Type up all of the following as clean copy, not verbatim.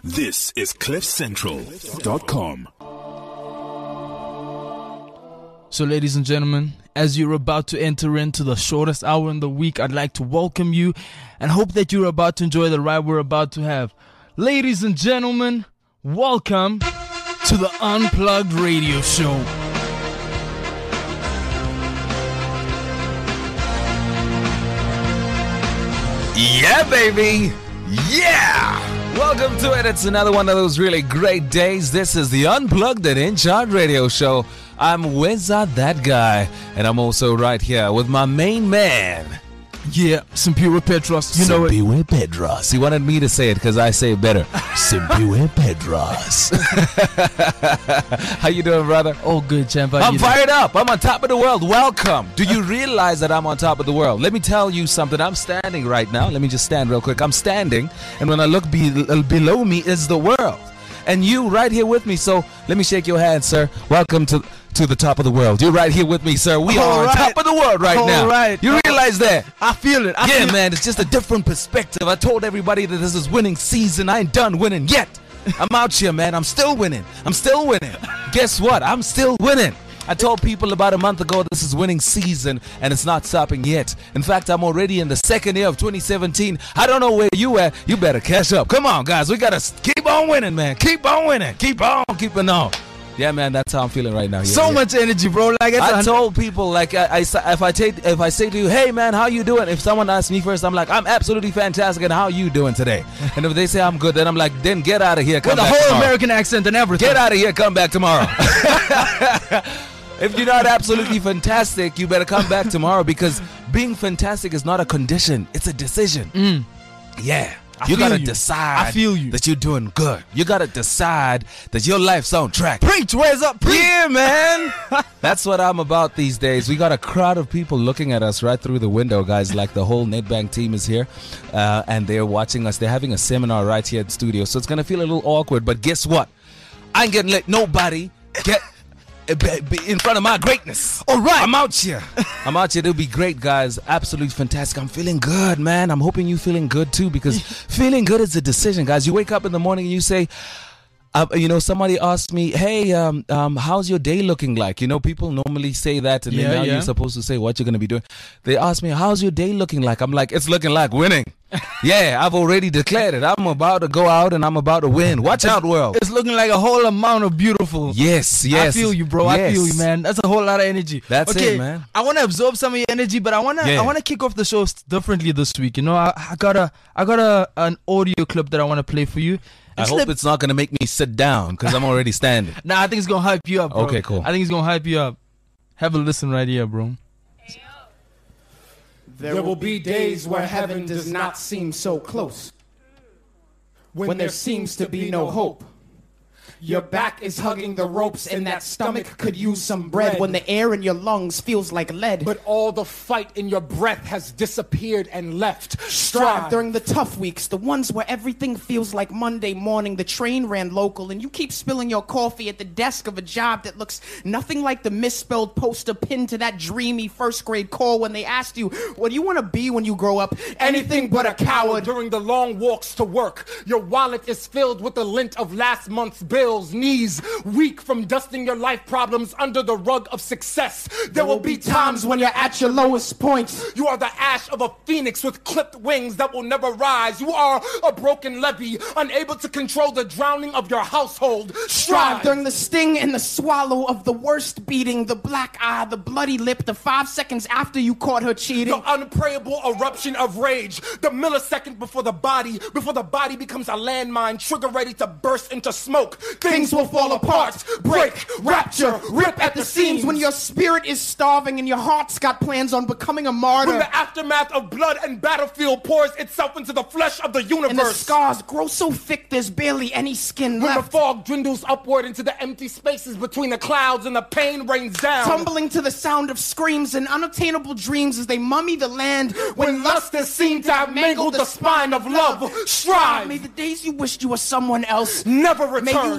This is CliffCentral.com. So, ladies and gentlemen, as you're about to enter into the shortest hour in the week, I'd like to welcome you and hope that you're about to enjoy the ride we're about to have. Ladies and gentlemen, welcome to the Unplugged Radio Show. Yeah, baby! Yeah! Welcome to it. It's another one of those really great days. This is the Unplugged and In Charge Radio Show. I'm Wizard That Guy, and I'm also right here with my main man. Yeah, Simpiwe Petros. You know it. Simpiwe Petros. He wanted me to say it because I say it better. Simpiwe Petros. How you doing, brother? Oh, good, champ. I'm fired up. I'm on top of the world. Welcome. Do you realize that I'm on top of the world? Let me tell you something. I'm standing right now. Let me just stand real quick. I'm standing, and when I look below me is the world. And you right here with me. So let me shake your hand, sir. Welcome to the top of the world. You're right here with me, sir. We are on top of the world right now. Right. You realize that? I feel it. Yeah, man. It's just a different perspective. I told everybody that this is winning season. I ain't done winning yet. I'm out here, man. I'm still winning. Guess what? I'm still winning. I told people about a month ago this is winning season and it's not stopping yet. In fact, I'm already in the second year of 2017. I don't know where you at. You better catch up. Come on, guys. We got to keep on winning, man. Keep on winning. Keep on keeping on. Yeah, man, that's how I'm feeling right now. So much energy, bro. Like I told people, like, if I say to you, hey, man, how you doing? If someone asks me first, I'm like, I'm absolutely fantastic, and how you doing today? And if they say I'm good, then I'm like, then get out of here. With a whole American accent and everything. Get out of here. Come back tomorrow. If you're not absolutely fantastic, you better come back tomorrow, because being fantastic is not a condition. It's a decision. Yeah. You gotta decide that you're doing good. You gotta decide that your life's on track. Preach, where's up? Preach. Yeah, man. That's what I'm about these days. We got a crowd of people looking at us right through the window, guys. Like the whole NetBank team is here, and they're watching us. They're having a seminar right here at the studio, so it's gonna feel a little awkward. But guess what? I ain't gonna let nobody get in front of my greatness. All right. I'm out here. It'll be great, guys. Absolutely fantastic. I'm feeling good, man. I'm hoping you feeling good too, because feeling good is a decision, guys. You wake up in the morning and you say, somebody asked me, hey, how's your day looking like? You know, people normally say that, and then you're supposed to say what you're going to be doing. They asked me, how's your day looking like? I'm like, it's looking like winning. Yeah, I've already declared it. I'm about to go out and I'm about to win. Watch out, world. It's looking like a whole amount of beautiful. Yes. I feel you, bro. Yes. I feel you, man. That's a whole lot of energy. That's it, man. I want to absorb some of your energy, but I want to kick off the show differently this week. You know, I got an audio clip that I want to play for you. I hope it's not going to make me sit down, because I'm already standing. Nah, I think it's going to hype you up, bro. Okay, cool. I think it's going to hype you up. Have a listen right here, bro. There will be days where heaven does not seem so close, when there seems to be no hope. Your back is hugging the ropes and that stomach could use some bread, when the air in your lungs feels like lead. But all the fight in your breath has disappeared and left. Strive during the tough weeks, the ones where everything feels like Monday morning. The train ran local and you keep spilling your coffee at the desk of a job that looks nothing like the misspelled poster pinned to that dreamy first grade call when they asked you, what do you want to be when you grow up? Anything but a coward. During the long walks to work, your wallet is filled with the lint of last month's bill. Knees weak from dusting your life problems under the rug of success. There will be times when you're at your lowest point. You are the ash of a phoenix with clipped wings that will never rise. You are a broken levee, unable to control the drowning of your household. Strive during the sting and the swallow of the worst beating, the black eye, the bloody lip, the 5 seconds after you caught her cheating. The unprayable eruption of rage, the millisecond before the body becomes a landmine, trigger ready to burst into smoke. Things will fall apart, break, rapture, rip at the seams, when your spirit is starving and your heart's got plans on becoming a martyr. When the aftermath of blood and battlefield pours itself into the flesh of the universe. And the scars grow so thick there's barely any skin left. When the fog dwindles upward into the empty spaces between the clouds and the pain rains down. Tumbling to the sound of screams and unattainable dreams as they mummy the land. When lust is seen to have mangled the spine of love. Strive. May the days you wished you were someone else never return. May you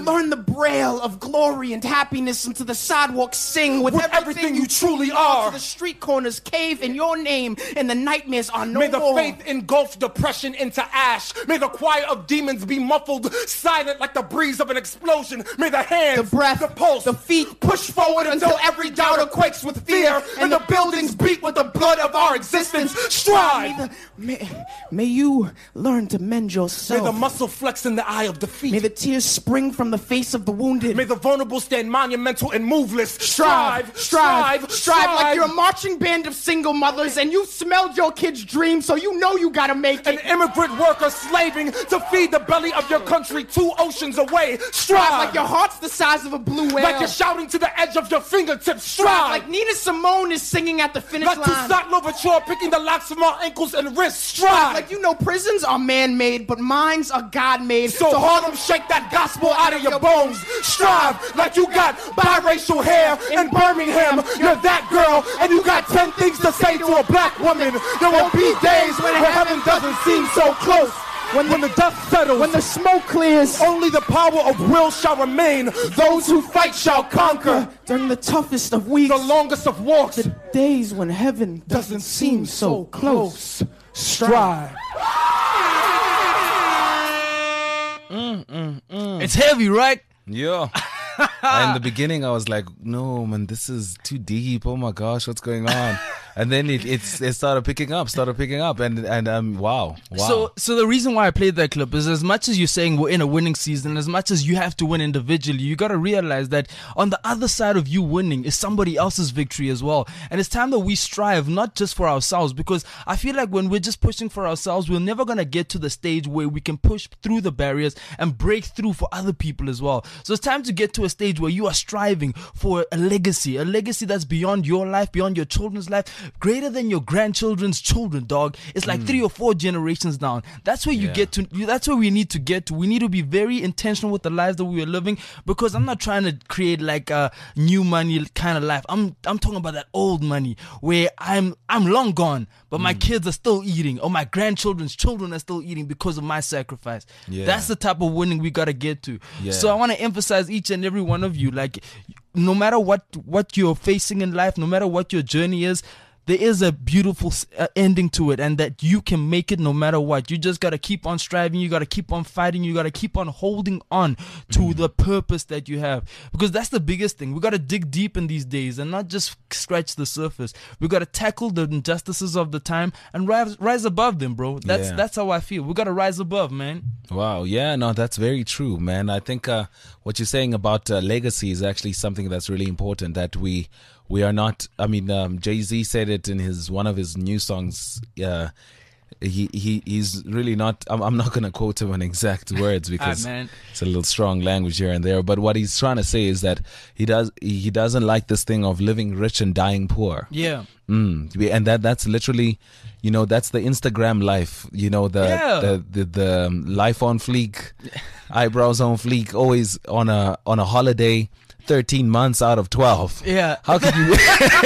learn the braille of glory and happiness, and to the sidewalk sing with everything you truly are. To the street corners cave in your name, and the nightmares are no more. May the faith engulf depression into ash. May the choir of demons be muffled, silent like the breeze of an explosion. May the hands, the breath, the pulse, the feet push forward until every doubter quakes with fear, and the buildings beat with the blood of our existence. Strive! May you learn to mend yourself. May the muscle flex in the eye of defeat. May the tears spring from the face of the wounded. May the vulnerable stand monumental and moveless. Strive like you're a marching band of single mothers and you smelled your kid's dream, so you know you gotta make it. An immigrant worker slaving to feed the belly of your country 2 oceans away. Strive like your heart's the size of a blue whale. Like you're shouting to the edge of your fingertips. Strive like Nina Simone is singing at the finish like line. Like Toussaint Louverture picking the locks from our ankles and wrists. Strive like you know prisons are man-made, but minds are God-made. So Harlem, shake that gospel out of your bones. Strive like you got biracial hair in Birmingham. You're that girl, and you got 10 things to say to a black woman. There will be days when heaven doesn't seem so close. When the dust settles, when the smoke clears, only the power of will shall remain. Those who fight shall conquer. During the toughest of weeks, the longest of walks, the days when heaven doesn't seem so close. Strive. It's heavy, right? Yeah. In the beginning, I was like, no, man, this is too deep. Oh my gosh, what's going on? And then it started picking up, and wow. So the reason why I played that clip is, as much as you're saying we're in a winning season, as much as you have to win individually, you got to realize that on the other side of you winning is somebody else's victory as well. And it's time that we strive, not just for ourselves, because I feel like when we're just pushing for ourselves, we're never going to get to the stage where we can push through the barriers and break through for other people as well. So it's time to get to a stage where you are striving for a legacy that's beyond your life, beyond your children's life, greater than your grandchildren's children, dog. It's like 3 or 4 generations down. That's where you get to. That's where we need to get to. We need to be very intentional with the lives that we are living, because I'm not trying to create like a new money kind of life. I'm talking about that old money where I'm long gone, but my kids are still eating, or my grandchildren's children are still eating because of my sacrifice. That's the type of winning we gotta get to. So I want to emphasize each and every one of you, like, no matter what you're facing in life, no matter what your journey is, there is a beautiful ending to it, and that you can make it no matter what. You just got to keep on striving. You got to keep on fighting. You got to keep on holding on to the purpose that you have, because that's the biggest thing. We got to dig deep in these days and not just scratch the surface. We got to tackle the injustices of the time and rise above them, bro. That's how I feel. We got to rise above, man. Wow. Yeah, no, that's very true, man. I think what you're saying about legacy is actually something that's really important, that we are not, I mean, Jay-Z said it in one of his new songs. He's really not, I'm not going to quote him in exact words because it's a little strong language here and there. But what he's trying to say is that he doesn't like this thing of living rich and dying poor. Yeah. And that's literally, that's the Instagram life, the life on fleek, eyebrows on fleek, always on a holiday. 13 months out of 12. Yeah. How can you?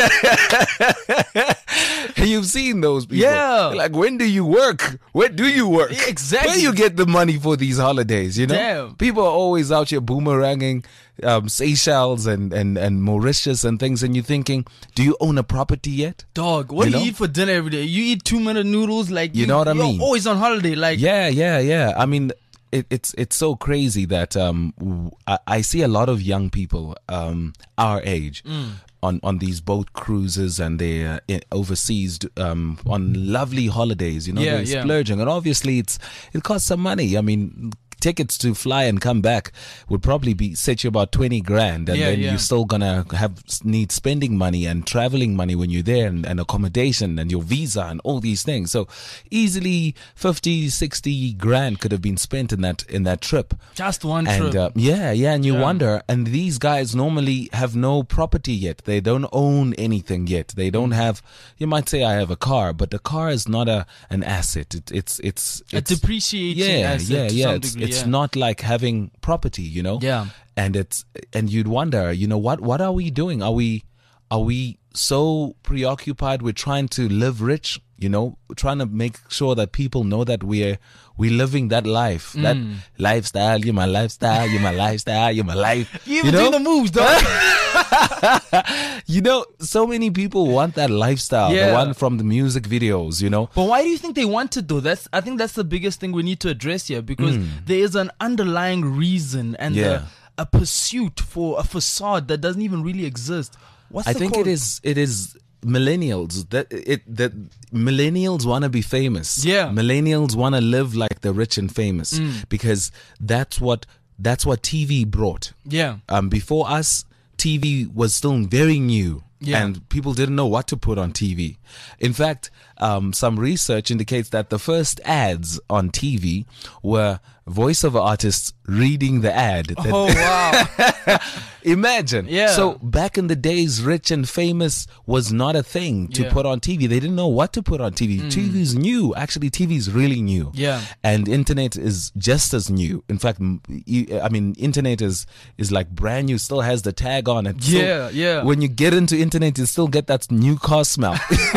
You've seen those people. Yeah. Like, when do you work? Where do you work? Yeah, exactly. Where you get the money for these holidays? Damn. People are always out here boomeranging Seychelles and Mauritius and things, and you're thinking, do you own a property yet? Dog, what do you eat for dinner every day? You eat 2-minute noodles, like you know what I mean? You're always on holiday, like yeah. I mean, it's so crazy that I see a lot of young people our age on these boat cruises, and they're overseas on lovely holidays. They're splurging, and obviously it costs some money. I mean, tickets to fly and come back would probably set you about 20 grand, and then you're still gonna need spending money and traveling money when you're there, and accommodation and your visa and all these things. So easily 50-60 grand could have been spent in that trip, just one trip. And you wonder, and these guys normally have no property yet. They don't own anything yet. They don't have, you might say, I have a car, but the car is not an asset. It's a depreciating asset to some degree. It's not like having property, Yeah. And you'd wonder, what are we doing? Are we so preoccupied with trying to live rich, trying to make sure that people know that we're living that life, that lifestyle. You're my lifestyle. You're my lifestyle. You're my life. You even doing the moves, dog. So many people want that lifestyle, the one from the music videos, But why do you think they want it, though? I think that's the biggest thing we need to address here, because there is an underlying reason and a pursuit for a facade that doesn't even really exist. I think it is millennials that millennials want to be famous. Millennials want to live like the rich and famous, because that's what TV brought. Before us, TV was still very new. And people didn't know what to put on TV. In fact, some research indicates that the first ads on TV were voiceover artists reading the ad. Oh, wow. Imagine. So back in the days, rich and famous was not a thing to put on TV. They didn't know what to put on TV. TV is new. Actually, TV is really new. And internet is just as new. In fact, internet is like brand new, still has the tag on it. So when you get into internet, you still get that new car smell.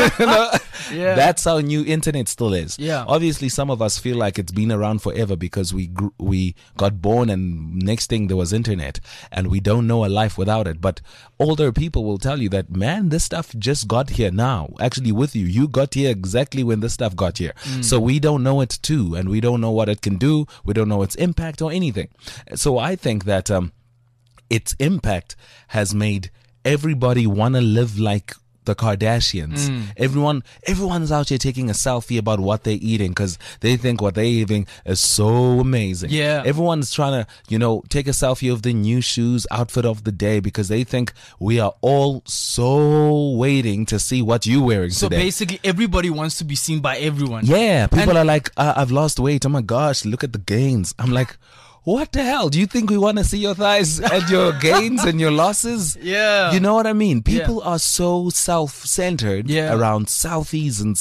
That's how new internet still is. Obviously, some of us feel like it's been around forever because we got born and next thing there was internet, and we don't know a life without it. But older people will tell you that, man, this stuff just got here now. Actually, with you got here exactly when this stuff got here. So we don't know it too, and we don't know what it can do. We don't know its impact or anything. So I think that its impact has made everybody want to live like the Kardashians. Everyone's out here taking a selfie about what they're eating because they think what they're eating is so amazing. Everyone's trying to, take a selfie of the new shoes, outfit of the day, because they think we are all so waiting to see what you're wearing today. So basically, everybody wants to be seen by everyone. People are like, I've lost weight. Oh my gosh, look at the gains. I'm like, what the hell? Do you think we want to see your thighs and your gains and your losses? You know what I mean? People are so self-centered around selfies, and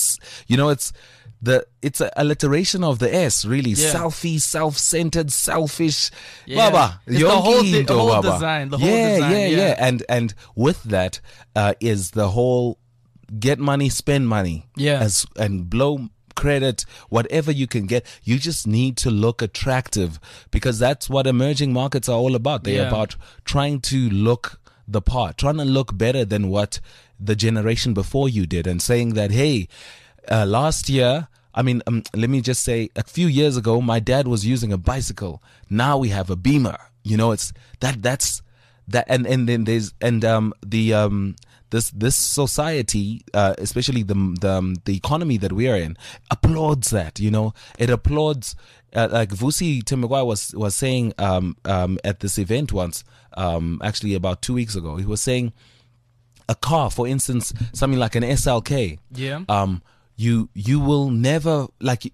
it's a alliteration of the S, really. Selfie, self-centered, selfish. Baba, it's the whole design. The whole design. And with that is the whole get money, spend money, and blow credit, whatever you can get. You just need to look attractive, because that's what emerging markets are all about. They're about trying to look the part, trying to look better than what the generation before you did, and saying that, hey, last year, let me just say, a few years ago, my dad was using a bicycle. Now we have a Beamer. It's that's that, and then there's this society, especially the economy that we are in, applauds that. It applauds. Like Vusi Timagwai was saying at this event once, actually about 2 weeks ago. He was saying a car, for instance, something like an SLK. You will never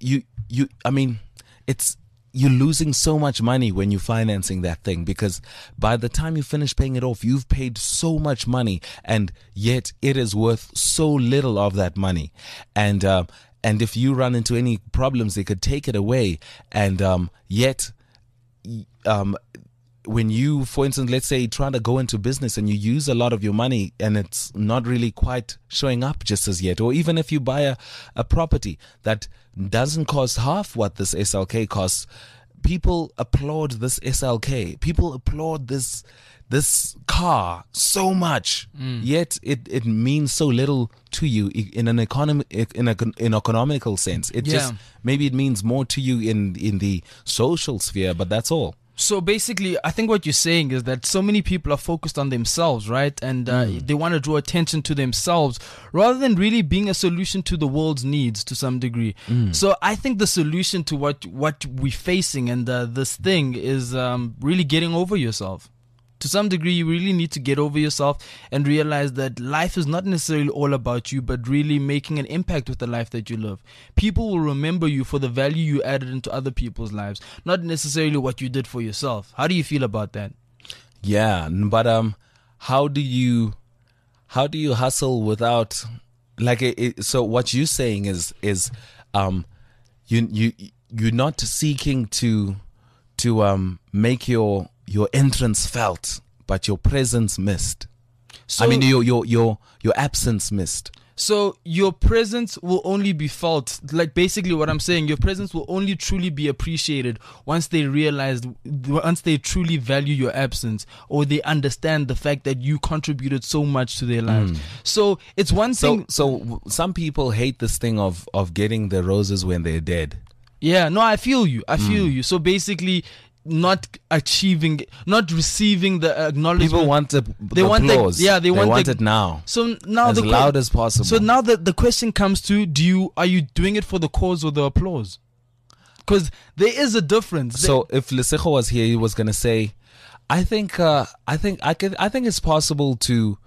you're losing so much money when you're financing that thing, because by the time you finish paying it off, you've paid so much money, and yet it is worth so little of that money. And if you run into any problems, they could take it away. And yet when you, for instance, let's say trying to go into business and you use a lot of your money and it's not really quite showing up just as yet, or even if you buy a property that doesn't cost half what this SLK costs, people applaud this SLK. People applaud this car so much, yet it means so little to you in an economical sense. Just maybe it means more to you in the social sphere, but that's all. So basically, I think what you're saying is that so many people are focused on themselves, right? And they want to draw attention to themselves rather than really being a solution to the world's needs to some degree. So I think the solution to what we're facing and this thing is really getting over yourself. To some degree, you really need to get over yourself and realize that life is not necessarily all about you, but really making an impact with the life that you live. People will remember you for the value you added into other people's lives, not necessarily what you did for yourself. How do you feel about that? Yeah, but how do you hustle without so what you're saying is you're not seeking to make your entrance felt, but your presence missed. So, I mean, your absence missed. So your presence will only be felt, like basically what I'm saying, your presence will only truly be appreciated once they truly value your absence, or they understand the fact that you contributed so much to their lives. So it's one thing. So some people hate this thing of getting the roses when they're dead. Yeah, no, I feel you. So basically, not receiving the acknowledgement. People want the applause. They want it now. So now as loud as possible. So now the question comes to: are you doing it for the cause or the applause? Because there is a difference. So if Lesego was here, he was gonna say, I think it's possible to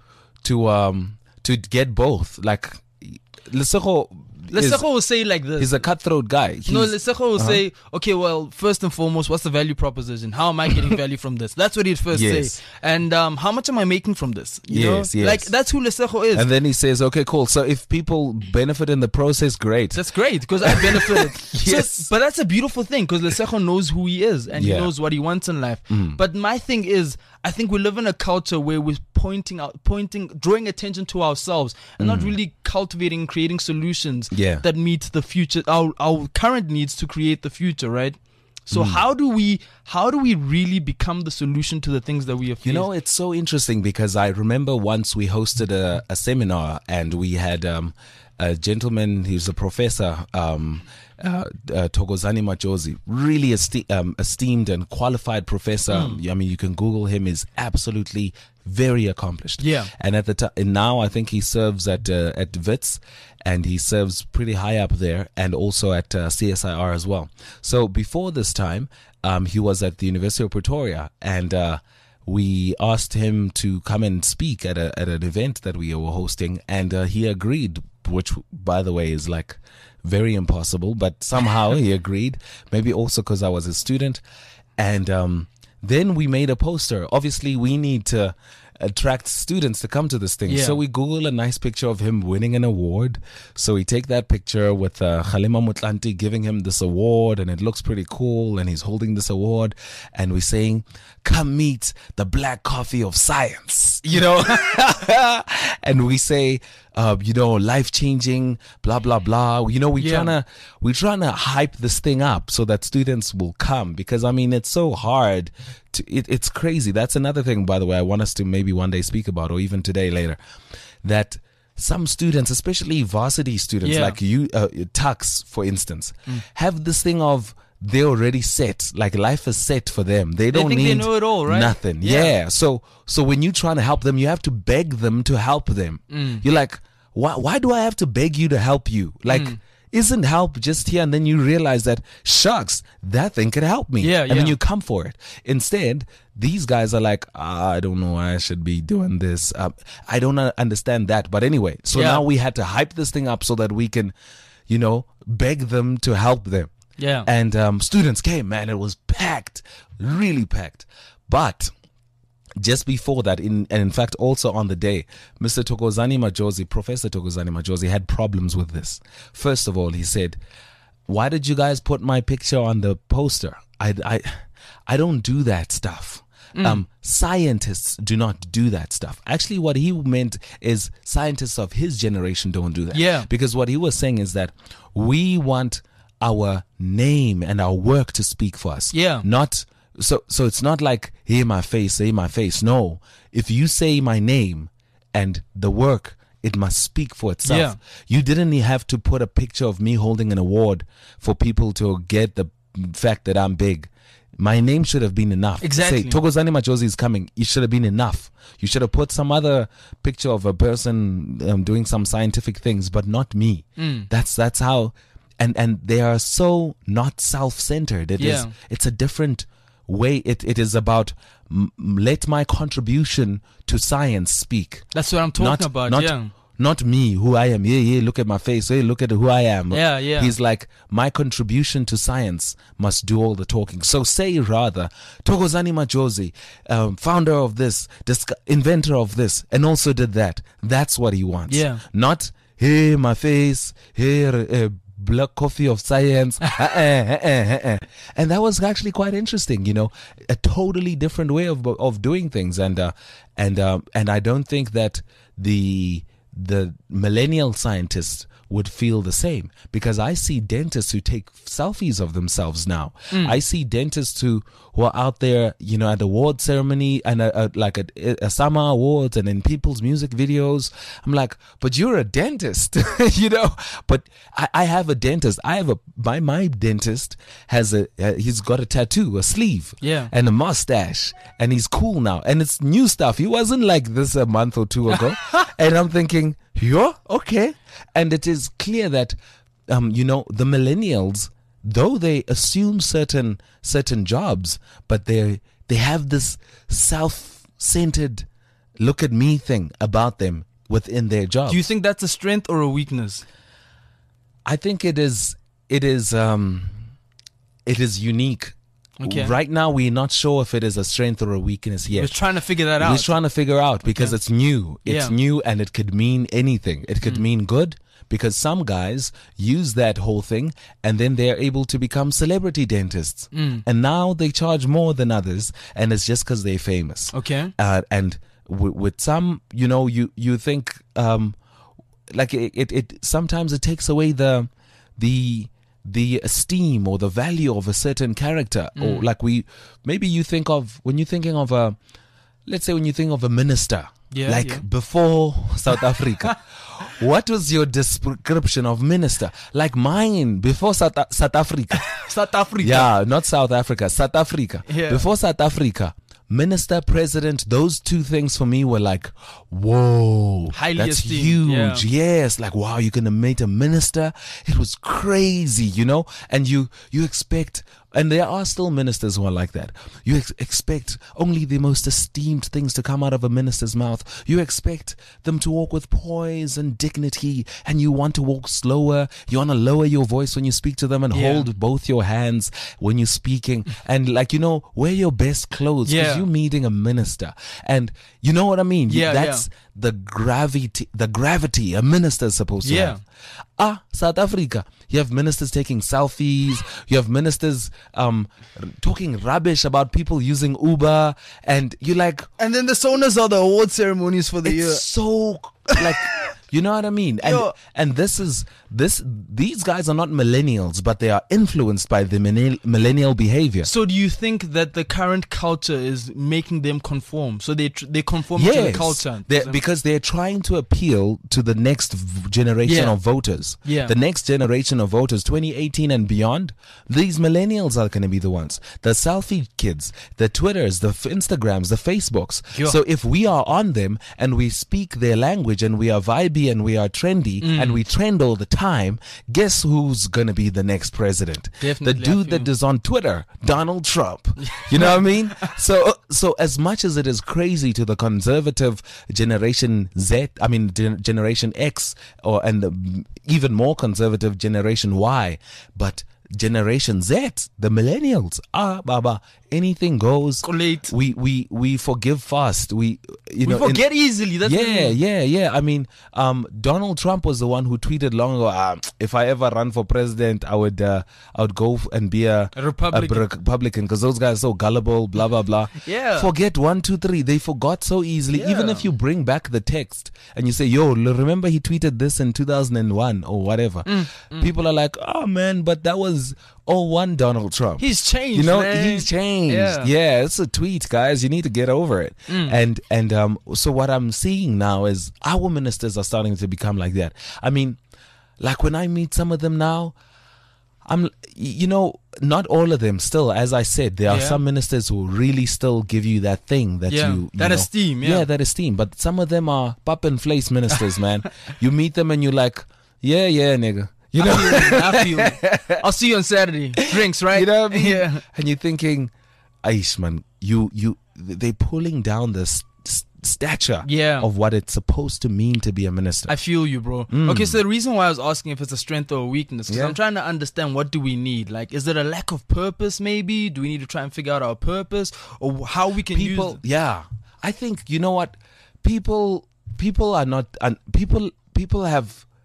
get both. Like Lesego will say like this. He's a cutthroat guy. Lesego will say, okay, well, first and foremost, what's the value proposition? How am I getting value from this? That's what he'd first say. And how much am I making from this? You know? Like, that's who Lesego is. And then he says, okay, cool. So if people benefit in the process, great. That's great, because I benefited. But that's a beautiful thing, because Lesego knows who he is, and he knows what he wants in life. But my thing is, I think we live in a culture where we're drawing attention to ourselves, and not really cultivating, creating solutions that meet the future, our current needs to create the future, right? So how do we really become the solution to the things that we have faced? You know, it's so interesting, because I remember once we hosted a seminar, and we had a gentleman, he was a professor, Thokozani Majozi, really esteemed and qualified professor. I mean, you can Google him. He's absolutely very accomplished. Yeah. And at the time, and now I think he serves at WITS, and he serves pretty high up there, and also at CSIR as well. So before this time, he was at the University of Pretoria, and we asked him to come and speak at an event that we were hosting, and he agreed, which, by the way, is like very impossible, but somehow he agreed, maybe also because I was a student. And then we made a poster. Obviously, we need to attract students to come to this thing. So we Google a nice picture of him winning an award. So we take that picture with Kgalema Motlanthe giving him this award, and it looks pretty cool, and he's holding this award, and we're saying, come meet the black coffee of science, you know. And we say, life-changing, blah, blah, blah. You know, we're trying to hype this thing up so that students will come, because, I mean, it's so hard. It's crazy. That's another thing, by the way, I want us to maybe one day speak about, or even today later, that some students, especially varsity students, like you, Tux, for instance, have this thing of, they're already set. Like, life is set for them. They don't need they know it all, right? Nothing. Yeah. So when you're trying to help them, you have to beg them to help them. You're like, why do I have to beg you to help you? Like, isn't help just here? And then you realize that, shucks, that thing could help me. And then you come for it. Instead, these guys are like, I don't know why I should be doing this. I don't understand that. But anyway, so now we had to hype this thing up so that we can, beg them to help them. Yeah. And students came, man. It was packed, really packed. But just before that, and in fact also on the day, Mr. Thokozani Majozi, Professor Thokozani Majozi, had problems with this. First of all, he said, why did you guys put my picture on the poster? I don't do that stuff. Scientists do not do that stuff. Actually, what he meant is scientists of his generation don't do that. Yeah. Because what he was saying is that we want our name and our work to speak for us. Yeah. So it's not like, hey, my face, say my face. No. If you say my name and the work, it must speak for itself. Yeah. You didn't have to put a picture of me holding an award for people to get the fact that I'm big. My name should have been enough. Exactly. Say, Thokozani Majozi is coming. It should have been enough. You should have put some other picture of a person doing some scientific things, but not me. That's how... And they are so not self-centered. It's a different way. It is about let my contribution to science speak. That's what I'm talking about. Not me, who I am. Yeah, look at my face. Hey, look at who I am. Yeah. He's like, my contribution to science must do all the talking. So say rather, Thokozani Majozi, founder of this, inventor of this, and also did that. That's what he wants. Yeah. Not, hey, my face, here, black coffee of science. And that was actually quite interesting, you know, a totally different way of doing things. And I don't think that the millennial scientists would feel the same, because I see dentists who take selfies of themselves now. I see dentists who are out there, you know, at award ceremony and like a summer awards and in people's music videos. I'm like, but you're a dentist, you know. But I have a dentist. My dentist has he's got a tattoo, a sleeve, and a mustache, and he's cool now, and it's new stuff. He wasn't like this a month or two ago. And I'm thinking, yeah, okay. And it is clear that, you know, the millennials, though they assume certain jobs, but they have this self-centered look at me thing about them within their job. Do you think that's a strength or a weakness? I think it is unique. Okay. Right now, we're not sure if it is a strength or a weakness yet. We're trying to figure that out. We're trying to figure out because it's new. It's new, and it could mean anything. It could mean good, because some guys use that whole thing and then they're able to become celebrity dentists. And now they charge more than others, and it's just because they're famous. Okay. And with some, you know, you think like it sometimes it takes away the esteem or the value of a certain character. Or like maybe you think of, when you're thinking of let's say when you think of a minister, before South Africa, what was your description of minister? Like mine before South Africa. South Africa. Yeah, not South Africa, South Africa. Yeah. Before South Africa, minister, president, those two things for me were like, whoa, highly that's esteemed. huge. Yes, like, wow, you're gonna meet a minister. It was crazy, you know. And you expect, and there are still ministers who are like that. You expect only the most esteemed things to come out of a minister's mouth. You expect them to walk with poise and dignity, and you want to walk slower. You want to lower your voice when you speak to them and hold both your hands when you're speaking. And like, you know, wear your best clothes because you're meeting a minister. And you know what I mean? That's the gravity a minister is supposed to have. South Africa, you have ministers taking selfies. You have ministers talking rubbish about people using Uber, and you're like, and then the Sonas are the award ceremonies for the year. So like, you know what I mean? And these guys are not millennials, but they are influenced by the millennial behavior. So do you think that the current culture is making them conform? So they conform to the culture? Because they're trying to appeal to the next generation of voters. The next generation of voters, 2018 and beyond, these millennials are going to be the ones. The selfie kids, the Twitters, the Instagrams, the Facebooks. So if we are on them and we speak their language and we are vibey and we are trendy and we trend all the time, guess who's going to be the next president? Definitely, the dude that is on Twitter, Donald Trump. You know what I mean? So as much as it is crazy to the conservative Generation Z, I mean Generation X, and even more conservative Generation Y, but Generation Z, the millennials, baba, anything goes. We forgive fast. We forget easily. That's yeah. I mean, Donald Trump was the one who tweeted long ago, if I ever run for president, I would go and be a Republican, because those guys are so gullible, blah blah blah. Forget 1, 2, 3. They forgot so easily. Even if you bring back the text and you say, yo, remember he tweeted this in 2001 or whatever, people are like, oh man, but that was 01 Donald Trump. He's changed, you know, man. He's changed. Yeah, it's a tweet, guys. You need to get over it. And so what I'm seeing now is our ministers are starting to become like that. I mean, like when I meet some of them now, not all of them still, as I said, there are some ministers who really still give you that thing that esteem. That esteem. But some of them are pop and place ministers, man. You meet them and you're like, yeah, nigga. You know, I feel. I'll see you on Saturday. Drinks, right? You know what I mean? Yeah. And you're thinking, Aish, man, they're pulling down the stature of what it's supposed to mean to be a minister. I feel you, bro. Okay, so the reason why I was asking if it's a strength or a weakness, because I'm trying to understand, what do we need? Like, is it a lack of purpose maybe? Do we need to try and figure out our purpose, or how we can use it? Yeah. I think, you know what? People are not, people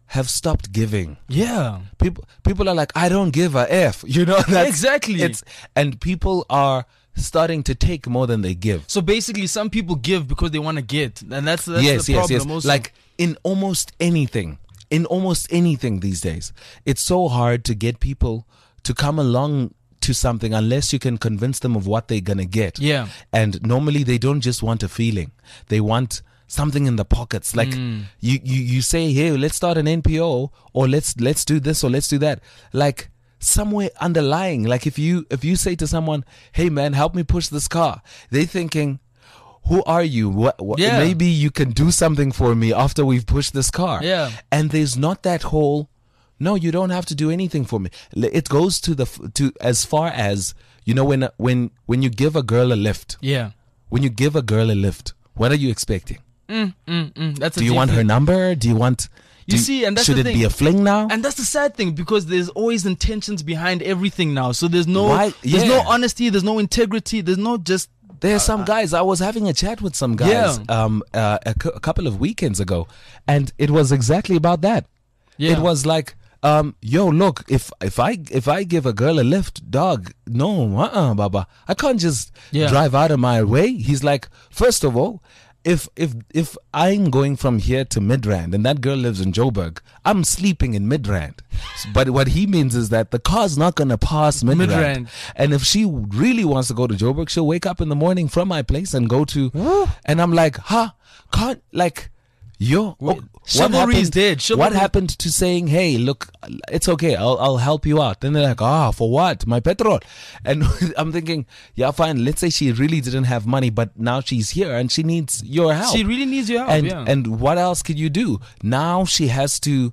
have stopped giving. Yeah. People are like, I don't give a F. You know, that's Exactly. and people are starting to take more than they give. So basically, some people give because they want to get, and that's yes, the problem. yes, yes. Also. Like in almost anything these days, it's so hard to get people to come along to something unless you can convince them of what they're gonna get. Yeah. And normally they don't just want a feeling; they want something in the pockets. Like you say, hey, let's start an NPO, or let's do this, or let's do that. Like somewhere underlying, like if you say to someone, hey man, help me push this car, they're thinking, who are you? What Yeah. Maybe you can do something for me after we've pushed this car. Yeah. And there's not that whole, no, you don't have to do anything for me. It goes to as far as, you know, when you give a girl a lift. Yeah. When you give a girl a lift, what are you expecting? That's Do you want her number? Do you want? See, and that's should the it thing. be a fling now? And that's the sad thing, because there's always intentions behind everything now. So there's no Right, there's no yeah. honesty, there's no integrity, there's no just There's some guys. I was having a chat with some guys a couple of weekends ago, and it was exactly about that. Yeah. It was like, yo, look, if I give a girl a lift, dog, no, Baba, I can't just drive out of my way. He's like, first of all, if I'm going from here to Midrand and that girl lives in Joburg, I'm sleeping in Midrand. But what he means is that the car's not gonna pass Midrand. And if she really wants to go to Joburg, she'll wake up in the morning from my place and go to. And I'm like, can't, like, yo, chivalry is dead. What happened to saying, hey, look, it's okay, I'll help you out? Then they're like, for what? My petrol. And I'm thinking, yeah, fine, let's say she really didn't have money, but now she's here and she needs your help. She really needs your help. And what else could you do? Now she has to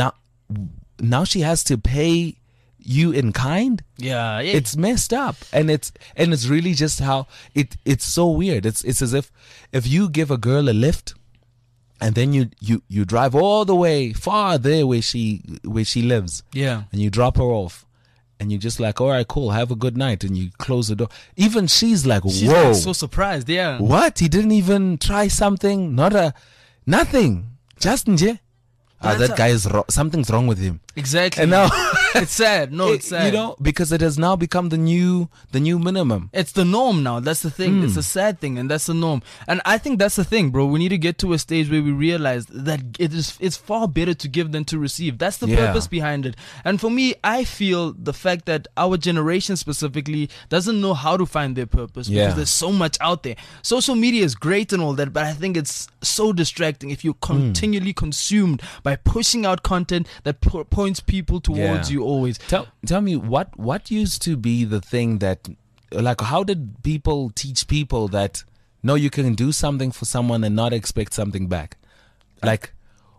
pay you in kind. Yeah. It's messed up, and it's really just how it's so weird. It's as if you give a girl a lift, and then you drive all the way far there where she lives. Yeah. And you drop her off. And you're just like, all right, cool, have a good night. And you close the door. Even she's like, She's whoa. like so surprised, yeah. What? He didn't even try something? Nothing. Just nje. That guy is something's wrong with him. Exactly. And now it's sad. No, it's sad. You know, because it has now become the new minimum. It's the norm now. That's the thing. It's a sad thing, and that's the norm. And I think that's the thing, bro. We need to get to a stage where we realize that it's far better to give than to receive. That's the purpose behind it. And for me, I feel the fact that our generation specifically doesn't know how to find their purpose because there's so much out there. Social media is great and all that, but I think it's so distracting if you're continually consumed by pushing out content that points people towards you always. Tell me what used to be the thing that, like, how did people teach people that no, you can do something for someone and not expect something back? Like,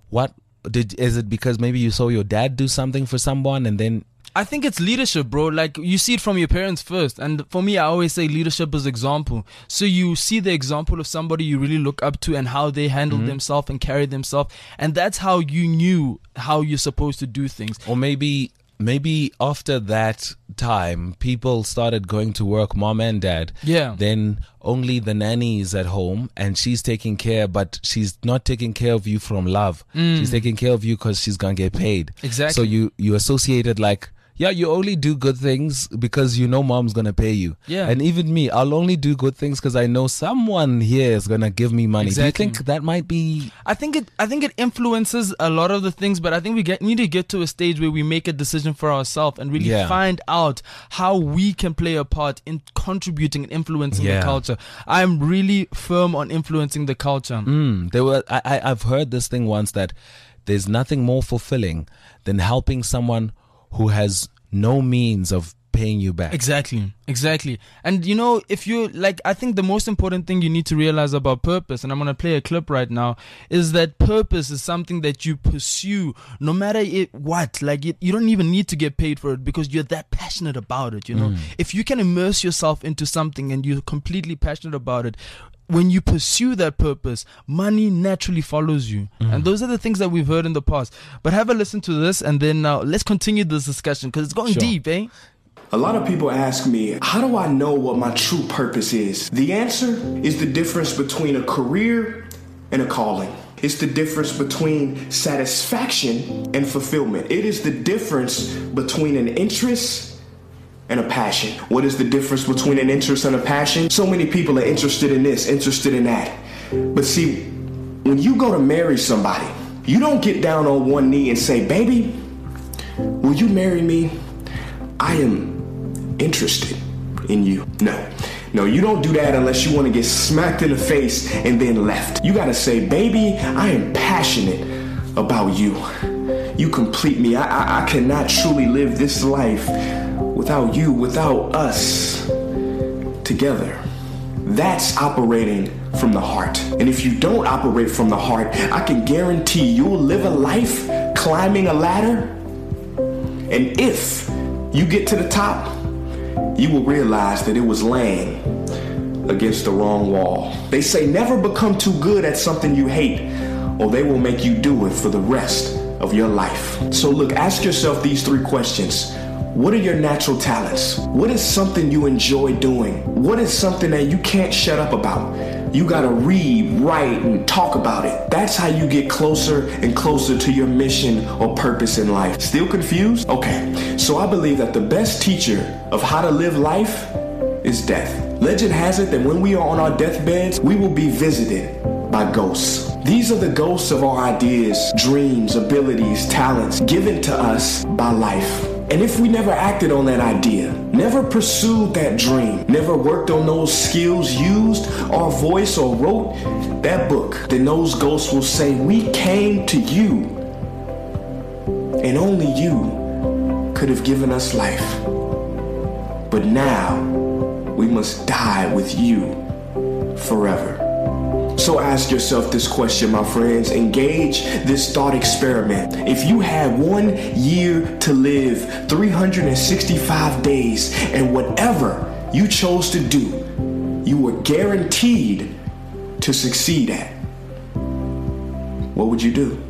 is it because maybe you saw your dad do something for someone and then? I think it's leadership, bro. Like, you see it from your parents first. And for me, I always say leadership is example. So you see the example of somebody you really look up to and how they handle themselves and carry themselves. And that's how you knew how you're supposed to do things. Or maybe after that time, people started going to work, mom and dad. Yeah. Then only the nanny is at home and she's taking care, but she's not taking care of you from love. She's taking care of you because she's going to get paid. Exactly. So you associated like, yeah, you only do good things because you know mom's going to pay you. Yeah. And even me, I'll only do good things because I know someone here is going to give me money. Exactly. Do you think that might be... I think it influences a lot of the things, but I think we need to get to a stage where we make a decision for ourselves and really find out how we can play a part in contributing and influencing the culture. I'm really firm on influencing the culture. I've heard this thing once that there's nothing more fulfilling than helping someone who has no means of paying you back. Exactly. And you know, if you like, I think the most important thing you need to realize about purpose, and I'm going to play a clip right now, is that purpose is something that you pursue no matter what. Like, you don't even need to get paid for it because you're that passionate about it, you know. If you can immerse yourself into something and you're completely passionate about it, when you pursue that purpose, money naturally follows you. And those are the things that we've heard in the past. But have a listen to this, and then let's continue this discussion because it's going deep, eh? A lot of people ask me, how do I know what my true purpose is? The answer is the difference between a career and a calling. It's the difference between satisfaction and fulfillment. It is the difference between an interest and a passion. What is the difference between an interest and a passion? So many people are interested in this, interested in that. But see, when you go to marry somebody, you don't get down on one knee and say, baby, will you marry me? I am interested in you. No, you don't do that unless you want to get smacked in the face and then left. You got to say, baby, I am passionate about you. You complete me. I cannot truly live this life without you, without us together. That's operating from the heart. And if you don't operate from the heart, I can guarantee you'll live a life climbing a ladder. And if you get to the top, you will realize that it was laying against the wrong wall. They say never become too good at something you hate, or they will make you do it for the rest of your life. So look, ask yourself these 3 questions. What are your natural talents? What is something you enjoy doing? What is something that you can't shut up about? You gotta read, write, and talk about it. That's how you get closer and closer to your mission or purpose in life. Still confused? Okay, so I believe that the best teacher of how to live life is death. Legend has it that when we are on our deathbeds, we will be visited by ghosts. These are the ghosts of our ideas, dreams, abilities, talents given to us by life. And if we never acted on that idea, never pursued that dream, never worked on those skills, used our voice or wrote that book, then those ghosts will say, we came to you and only you could have given us life. But now we must die with you forever. So ask yourself this question, my friends. Engage this thought experiment. If you had 1 year to live, 365 days, and whatever you chose to do, you were guaranteed to succeed at, what would you do?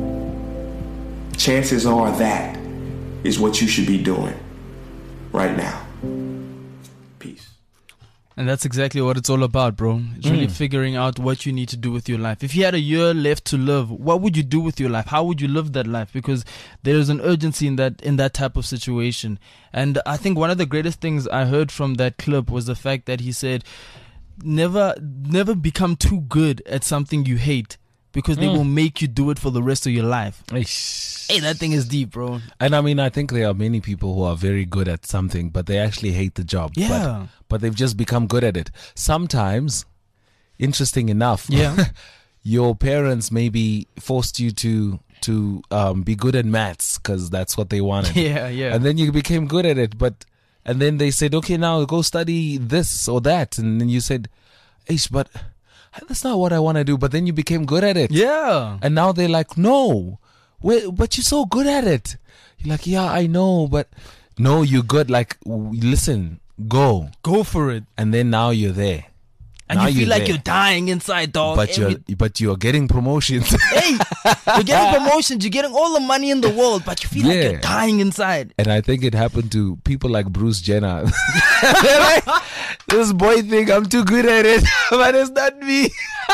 Chances are that is what you should be doing right now. Peace. And that's exactly what it's all about, bro. It's really figuring out what you need to do with your life. If you had a year left to live, what would you do with your life? How would you live that life? Because there is an urgency in that type of situation. And I think one of the greatest things I heard from that clip was the fact that he said, never become too good at something you hate, because they will make you do it for the rest of your life. Hey, that thing is deep, bro. And I mean, I think there are many people who are very good at something, but they actually hate the job. Yeah. But they've just become good at it. Sometimes, interesting enough, your parents maybe forced you to be good at maths because that's what they wanted. Yeah. And then you became good at it, and then they said, okay, now go study this or that. And then you said, Ish, but that's not what I want to do. But then you became good at it. Yeah. And now they're like, no, but you're so good at it. You're like, yeah, I know, but no, you're good. Like, listen, go for it. And then now you're there. And now you feel like there. you're dying inside, dog. But you're getting promotions. Hey, you're getting promotions. You're getting all the money in the world, but you feel like you're dying inside. And I think it happened to people like Bruce Jenner. Like, this boy think I'm too good at it, but it's not me.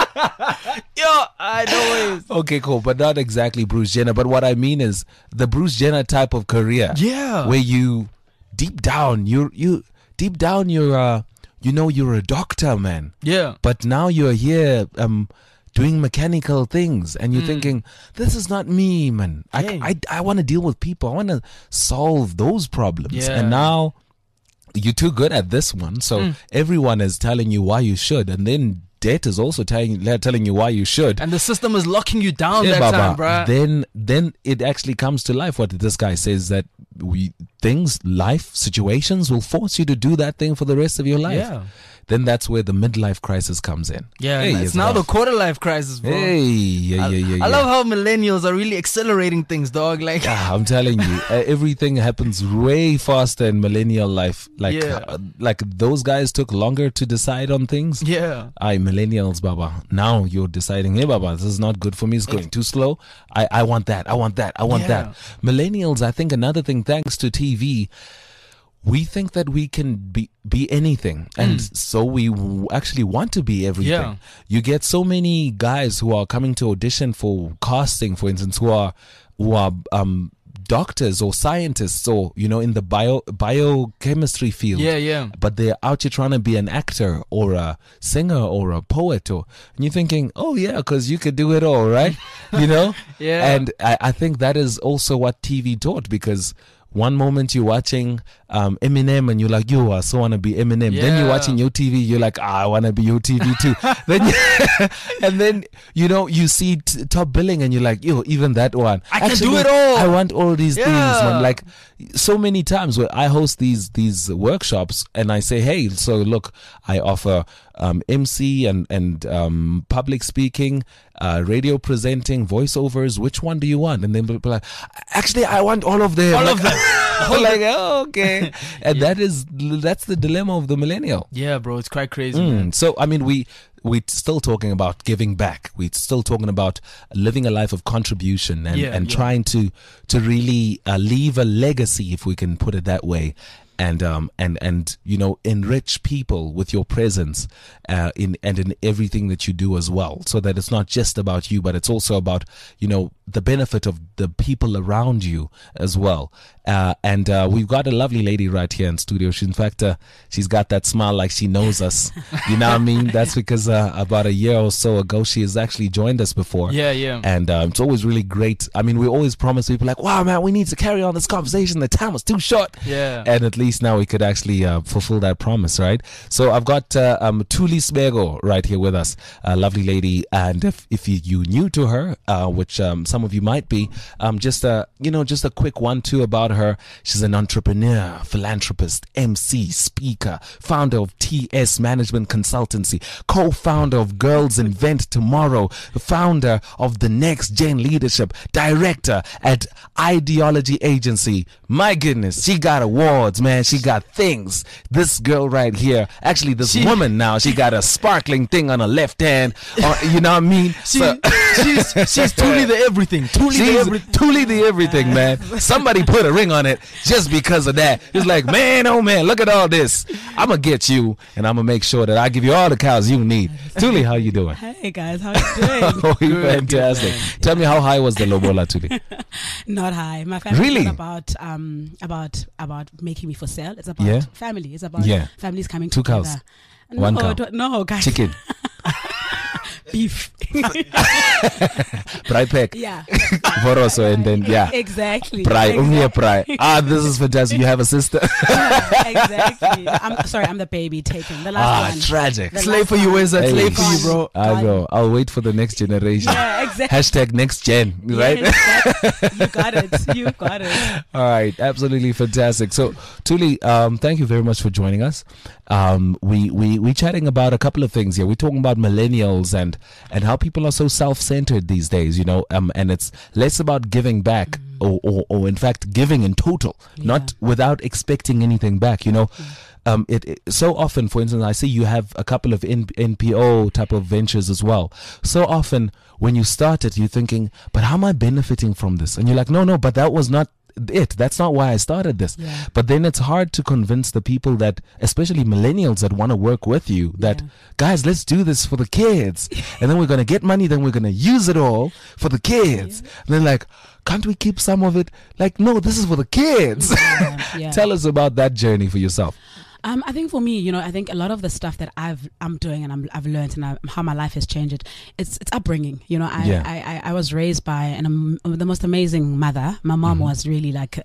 Yo, I know it. Okay, cool, but not exactly Bruce Jenner. But what I mean is the Bruce Jenner type of career. Yeah. Where you deep down, you're a doctor, man. Yeah. But now you're here doing mechanical things, and you're thinking, this is not me, man. I want to deal with people. I want to solve those problems. Yeah. And now you're too good at this one, so everyone is telling you why you should, and then debt is also telling you why you should. And the system is locking you down time, bruh. Then it actually comes to life. What this guy says, that life situations will force you to do that thing for the rest of your life. Yeah. Then that's where the midlife crisis comes in. Yeah, it's now the quarter life crisis, bro. Hey, I love how millennials are really accelerating things, dog. Like, I'm telling you, everything happens way faster in millennial life. Like those guys took longer to decide on things. Yeah. Millennials, Baba. Now you're deciding, hey, Baba, this is not good for me. It's going too slow. I want that. I want that. I want that. Millennials, I think another thing, thanks to TV, we think that we can be anything, and so we actually want to be everything. Yeah. You get so many guys who are coming to audition for casting, for instance, who are doctors or scientists, or in the biochemistry field. Yeah. But they're out here trying to be an actor or a singer or a poet, and you're thinking, oh yeah, because you could do it all, right? Yeah. And I think that is also what TV taught, because one moment you're watching Eminem and you're like, yo, I so want to be Eminem. Yeah. Then you're watching Yo TV, you're like, I want to be Yo TV too. And then you see Top Billing and you're like, yo, even that one. I can do it all. I want all these things, Yeah. man. Like, so many times where I host these workshops and I say, hey, so look, I offer MC and public speaking, radio presenting, voiceovers. Which one do you want? And then people are like, actually, I want all of them. All of them. Like, oh, okay. And that's the dilemma of the millennial. Yeah, bro, it's quite crazy, man. So, I mean, we're still talking about giving back. We're still talking about living a life of contribution and trying to really leave a legacy, if we can put it that way. And enrich people with your presence in everything that you do as well, so that it's not just about you, but it's also about the benefit of the people around you as well. And we've got a lovely lady right here in studio. In fact, she's got that smile like she knows us. You know what I mean? That's because about a year or so ago, she has actually joined us before. Yeah. And it's always really great. I mean, we always promise people like, wow, man, we need to carry on this conversation. The time was too short. Yeah. And at least now we could actually fulfill that promise, right? So I've got Thuli Smego right here with us, a lovely lady. And if you new to her, which some of you might be, just a quick 1-2 about her. She's an entrepreneur, philanthropist, MC, speaker, founder of TS Management Consultancy, co-founder of Girls Invent Tomorrow, founder of the Next Gen Leadership, director at Ideology Agency. My goodness, she got awards, man. She got things. This girl right here, actually this woman now, she got a sparkling thing on her left hand. You know what I mean? She's Thuli the everything. Thuli the everything, man. Somebody put a ring on it just because of that. It's like, man, oh man, look at all this. I'm going to get you, and I'm going to make sure that I give you all the cows you need. Thuli, how you doing? Hey guys, how you doing? Oh, you're fantastic. Tell me, how high was the lobola, Thuli? Not high. My family Really? is about making me for sale. It's about family. It's about families coming 2 together. cows. No, 1 cow. No, guys. Chicken. Beef. Prai pack. Yeah. Voroso, and then, Exactly. Prai. Exactly. Prai. This is fantastic. You have a sister? Exactly. I'm the baby taken. The last one. Tragic. The Slave last for you, one. where's that slave for you, bro? I know. I'll wait for the next generation. Yeah, exactly. Hashtag next gen, right? You got it. You got it. All right, absolutely fantastic. So, Thuli, thank you very much for joining us. We're chatting about a couple of things here. We're talking about millennials and how people are so self-centered these days, and it's less about giving back or in fact giving in total, not without expecting anything back. It so often, for instance, I see you have a couple of NPO type of ventures as well. So often when you start it, you're thinking, but how am I benefiting from this? And you're like, no, but that was not it. That's not why I started this. Yeah. But then it's hard to convince the people that, especially millennials that want to work with you, that guys, let's do this for the kids. And then we're going to get money. Then we're going to use it all for the kids. And they're like, can't we keep some of it? Like, no, this is for the kids. Yeah. Tell us about that journey for yourself. I think for me, I think a lot of the stuff that I'm doing and I've learned and how my life has changed, it's upbringing. I was raised by the most amazing mother. My mom was really like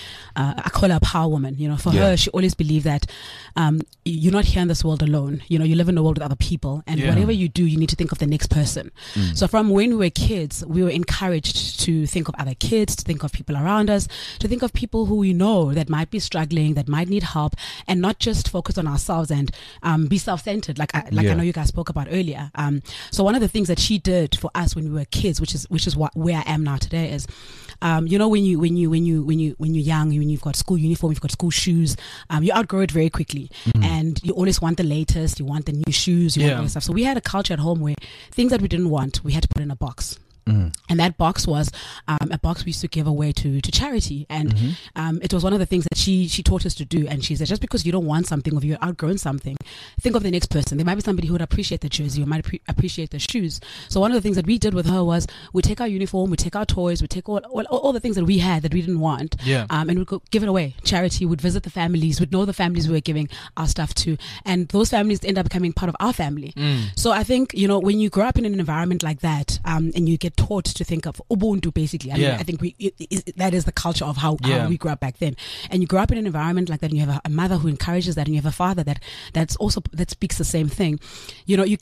I call her a power woman. For her, she always believed that you're not here in this world alone. You live in the world with other people, and whatever you do, you need to think of the next person. So from when we were kids, we were encouraged to think of other kids, to think of people around us, to think of people who we know that might be struggling, that might need help, and not just focus on ourselves and be self-centered, like I know you guys spoke about earlier. So one of the things that she did for us when we were kids, which is where I am now today, is when you're young, when you've got school uniform, you've got school shoes, you outgrow it very quickly, and you always want the latest, you want the new shoes, you want all this stuff. So we had a culture at home where things that we didn't want, we had to put in a box. And that box was a box we used to give away to charity. And it was one of the things that she taught us to do. And she said, just because you don't want something or you're outgrown something, think of the next person. There might be somebody who would appreciate the jersey or might appreciate the shoes. So one of the things that we did with her was we take our uniform, we take our toys, we take all the things that we had that we didn't want, and we'd go give it away. Charity would visit the families, would know the families we were giving our stuff to, and those families end up becoming part of our family. So I think, you know, when you grow up in an environment like that, and you get taught to think of Ubuntu, basically. I mean, I think that is the culture of how we grew up back then. And you grow up in an environment like that, and you have a mother who encourages that, and you have a father that speaks the same thing. You know,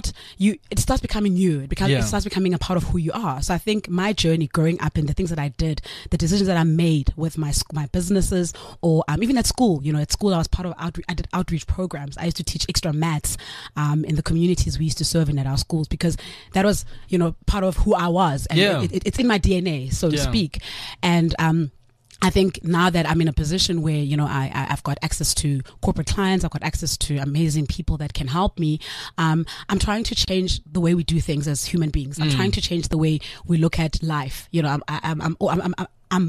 it starts becoming you. It starts becoming a part of who you are. So I think my journey growing up and the things that I did, the decisions that I made with my businesses, or even at school. You know, at school I was part of I did outreach programs. I used to teach extra maths in the communities we used to serve in at our schools, because that was, you know, part of who I was, and it's in my DNA, so to speak. And I think now that I'm in a position where, you know, I've got access to corporate clients, I've got access to amazing people that can help me. I'm trying to change the way we do things as human beings. I'm trying to change the way we look at life. You know, I'm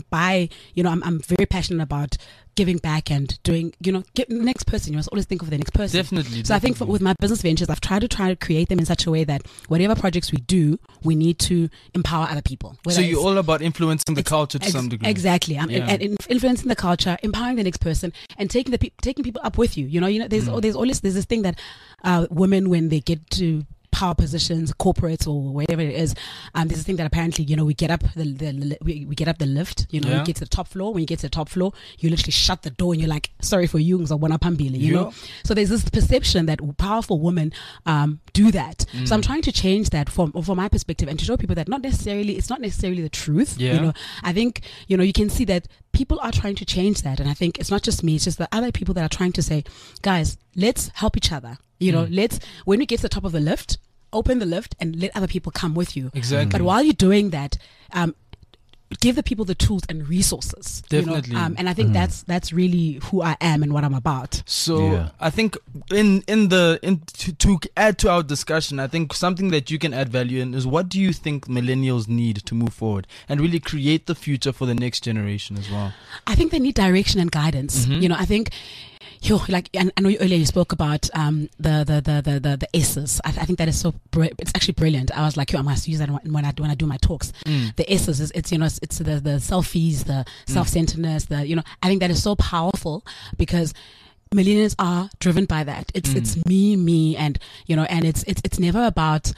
very passionate about giving back and doing, you know, get the next person. You must always think of the next person. Definitely. So I think with my business ventures, I've tried to create them in such a way that whatever projects we do, we need to empower other people. So you're all about influencing the culture to some degree. Exactly. And influencing the culture, empowering the next person, and taking people up with you. You know, there's this thing that women, when they get to power positions, corporates, or whatever it is, there's a thing that apparently, you know, we get up we get up the lift, you know, we get to the top floor. When you get to the top floor, you literally shut the door and you're like, sorry for you, you know. So there's this perception that powerful women do that. So I'm trying to change that from my perspective, and to show people that it's not necessarily the truth. You know, I think, you know, you can see that people are trying to change that, and I think it's not just me, it's just the other people that are trying to say, guys, let's help each other. You know, when we get to the top of the lift, open the lift and let other people come with you. Exactly. But while you're doing that, give the people the tools and resources. Definitely. You know? And I think that's really who I am and what I'm about. So I think to add to our discussion, I think something that you can add value in is, what do you think millennials need to move forward and really create the future for the next generation as well? I think they need direction and guidance. You know, I think, like, I know earlier you spoke about the S's. I think that is it's actually brilliant. I was like, I must use that when I do my talks. The S's is, it's, you know, it's the selfies, the self-centeredness, you know, I think that is so powerful, because millennials are driven by that. It's me, and, you know, and it's never about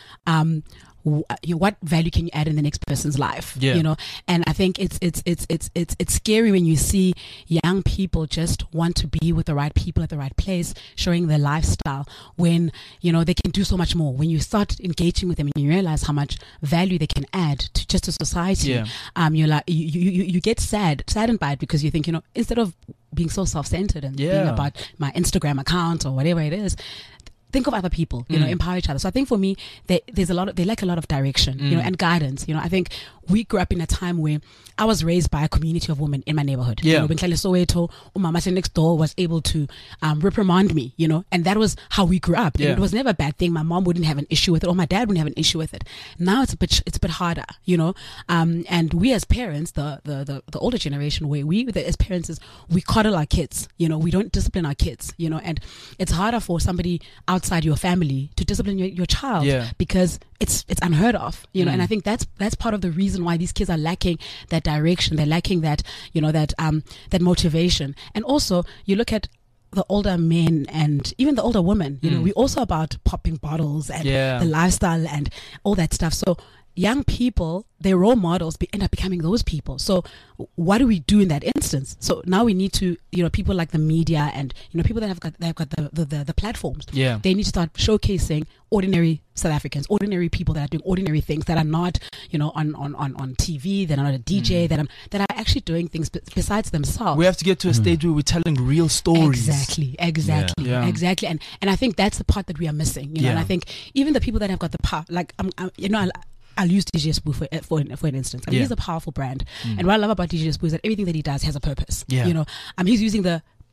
what value can you add in the next person's life, you know. And I think it's scary when you see young people just want to be with the right people at the right place, showing their lifestyle, when, you know, they can do so much more. When you start engaging with them and you realize how much value they can add to society, you're like, you get saddened by it, because you think, you know, instead of being so self-centered and being about my Instagram account or whatever it is, think of other people, you know, empower each other. So I think for me, they lack a lot of direction, you know, and guidance. You know, I think we grew up in a time where I was raised by a community of women in my neighborhood. You know, when Soweto, Mama next door was able to reprimand me, you know, and that was how we grew up. It was never a bad thing. My mom wouldn't have an issue with it, or my dad wouldn't have an issue with it. Now it's a bit harder, you know. And we as parents, the older generation, where as parents is, we coddle our kids, you know, we don't discipline our kids, you know, and it's harder for somebody outside your family to discipline your child, because it's unheard of, you know. And I think that's part of the reason why these kids are lacking that direction. They're lacking that, you know, that motivation. And also, you look at the older men and even the older women, you know, we're also about popping bottles and the lifestyle and all that stuff. So young people, their role models end up becoming those people. So what do we do in that instance? So now we need to, you know, people like the media and, you know, people that have got the platforms. They need to start showcasing ordinary South Africans, ordinary people that are doing ordinary things, that are not, you know, on TV, that are not a DJ, that are actually doing things besides themselves. We have to get to a stage where we're telling real stories. Exactly. And I think that's the part that we are missing, you know. And I think even the people that have got the power, like, you know, I'll use DJ Sbu for an instance. I mean, he's a powerful brand. And what I love about DJ Sbu is that everything that he does has a purpose. You know, he's using the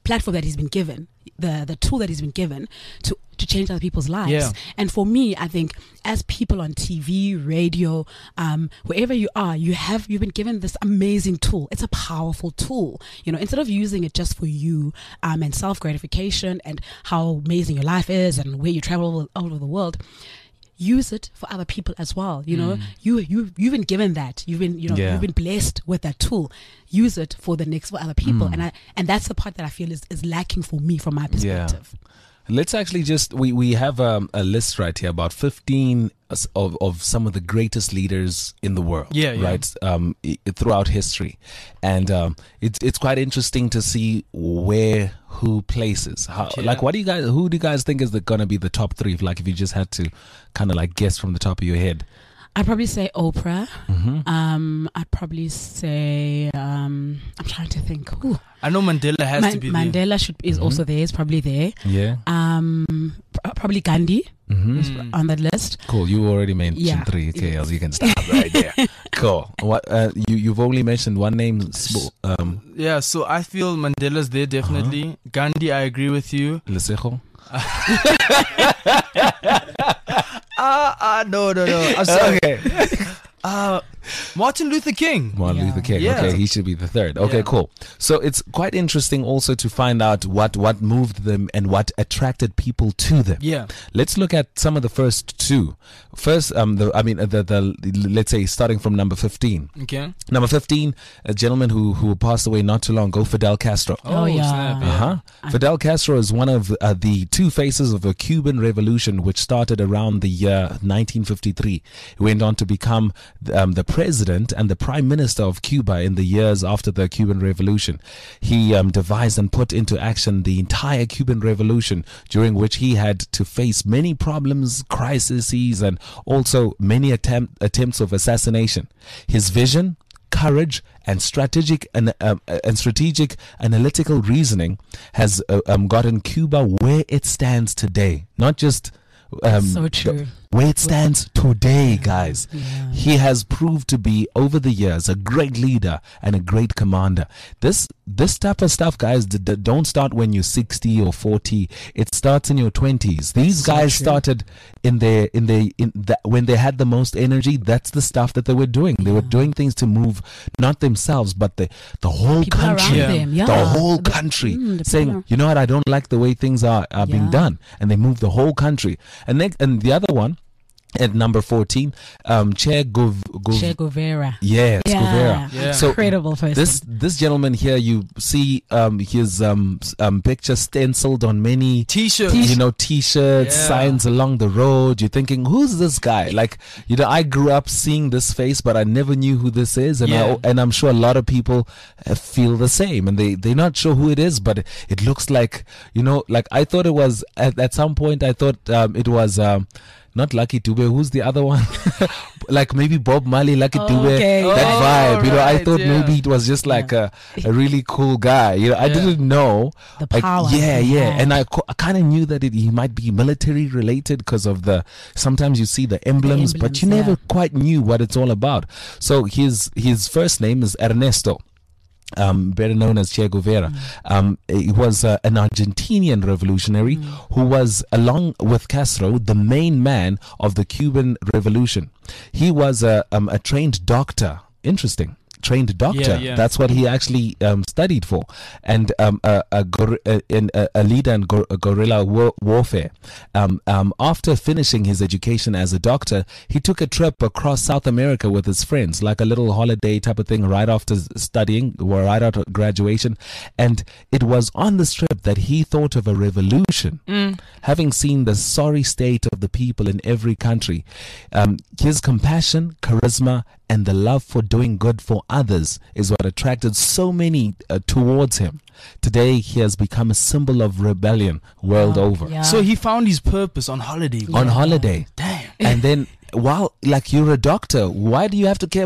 platform that he's been given, the tool that he's been given to change other people's lives. Yeah. And for me, I think as people on TV, radio, wherever you are, you've been given this amazing tool. It's a powerful tool. You know, instead of using it just for you and self-gratification and how amazing your life is and where you travel all over the world, use it for other people as well. You know, you've been given that. You've been blessed with that tool. Use it for other people. And that's the part that I feel is lacking for me from my perspective. Yeah. Let's actually we have a list right here about 15 of some of the greatest leaders in the world. Right. Throughout history, and it's quite interesting to see who places. Like, who do you guys think is gonna be the top 3? Like, if you just had to kind of like guess from the top of your head. I'd probably say Oprah. I'd probably say I'm trying to think. Ooh. I know Mandela has to be there. Mandela is also there. Is probably there. Yeah. Probably Gandhi is on that list. Cool. You already mentioned 3. Okay, you can stop right there. Cool. What you've only mentioned one name. Yeah. So I feel Mandela's there definitely. Gandhi, I agree with you. Lesego. No. I'm sorry. Okay. Martin Luther King. Luther King. Yeah. Okay, he should be the 3rd. Okay, cool. So it's quite interesting also to find out what moved them and what attracted people to them. Yeah. Let's look at some of the first 2. First, let's say starting from number 15. Okay. Number 15, a gentleman who passed away not too long ago, Fidel Castro. Oh yeah. Snap, Fidel Castro is one of the 2 faces of the Cuban Revolution, which started around the year 1953. He went on to become the president and the prime minister of Cuba in the years after the Cuban Revolution. He devised and put into action the entire Cuban Revolution, during which he had to face many problems, crises, and also many attempts of assassination. His vision, courage, and strategic analytical reasoning has gotten Cuba where it stands today. Not just so true. Where it stands today, guys. Yeah. He has proved to be, over the years, a great leader and a great commander. This type of stuff, guys, don't start when you're 60 or 40. It starts in your 20s. These guys started when they had the most energy. That's the stuff that they were doing. They were doing things to move not themselves, but the whole People country. around them, yeah. The whole country saying, you know what, I don't like the way things are being done, and they moved the whole country. And the other one, at number 14, Che Guevara. Yes, Guevara. Yeah. So incredible person. this gentleman here, you see his picture stenciled on many T-shirts. T-shirts, signs along the road. You're thinking, who's this guy? Like, I grew up seeing this face, but I never knew who this is, and I'm sure a lot of people feel the same, and they're not sure who it is, but it looks like, like I thought it was at some point. I thought it was. Not Lucky Dube. Who's the other one? Like maybe Bob Marley, Lucky Dube. Okay. That vibe. Right, I thought maybe it was just like a really cool guy. I didn't know the power. And I kind of knew that he might be military related because of sometimes you see the emblems, but you never quite knew what it's all about. So his first name is Ernesto. Better known as Che Guevara. He was an Argentinian revolutionary who was, along with Castro, the main man of the Cuban Revolution. He was a trained doctor. Interesting. Trained doctor. Yeah. That's what he actually studied for, and a leader in guerrilla warfare. After finishing his education as a doctor, he took a trip across South America with his friends, like a little holiday type of thing, right after studying or right after graduation. And it was on this trip that he thought of a revolution, having seen the sorry state of the people in every country. His compassion, charisma, and the love for doing good for others is what attracted so many towards him. Today, he has become a symbol of rebellion world over. Yeah. So he found his purpose on holiday. On holiday. Damn. And then, you're a doctor, why do you have to care about